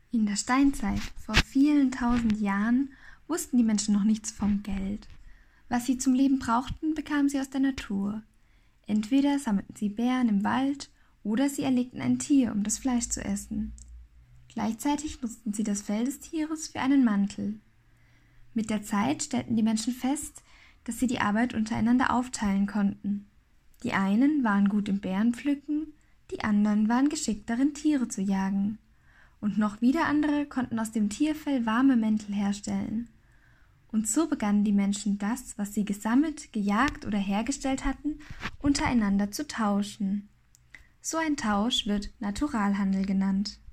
In der Steinzeit, vor vielen tausend Jahren, wussten die Menschen noch nichts vom Geld. Was sie zum Leben brauchten, bekamen sie aus der Natur. Entweder sammelten sie Beeren im Wald oder sie erlegten ein Tier, um das Fleisch zu essen. Gleichzeitig nutzten sie das Fell des Tieres für einen Mantel. Mit der Zeit stellten die Menschen fest, dass sie die Arbeit untereinander aufteilen konnten. Die einen waren gut im Beerenpflücken, die anderen waren geschickt darin, Tiere zu jagen. Und noch wieder andere konnten aus dem Tierfell warme Mäntel herstellen. Und so begannen die Menschen das, was sie gesammelt, gejagt oder hergestellt hatten, untereinander zu tauschen. So ein Tausch wird Naturalhandel genannt.